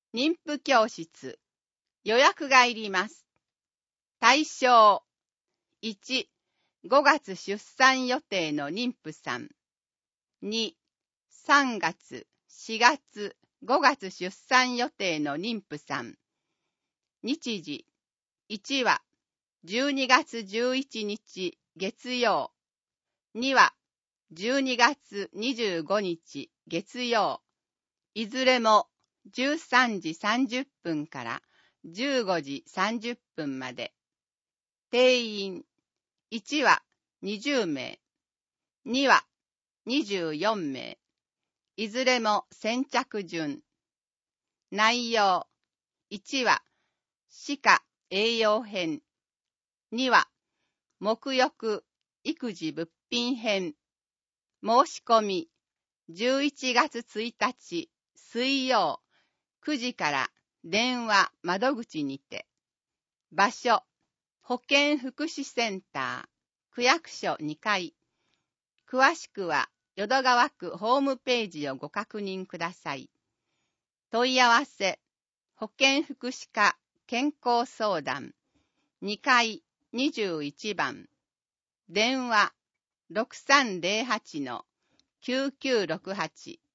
妊婦教室。予約がいります。対象。1、5月出産予定の妊婦さん。2、3月、4月、5月出産予定の妊婦さん。日時。1は12月11日月曜。2は12月25日月曜。いずれも13時30分から15時30分まで。定員。1は20名。2は24名。いずれも先着順。内容。1は歯科栄養編。2は沐浴育児物品編。申し込み11月1日水曜9時から電話窓口にて。場所保健福祉センター区役所2階。詳しくは淀川区ホームページをご確認ください。問い合わせ保健福祉課健康相談2階21番。電話 6308-9968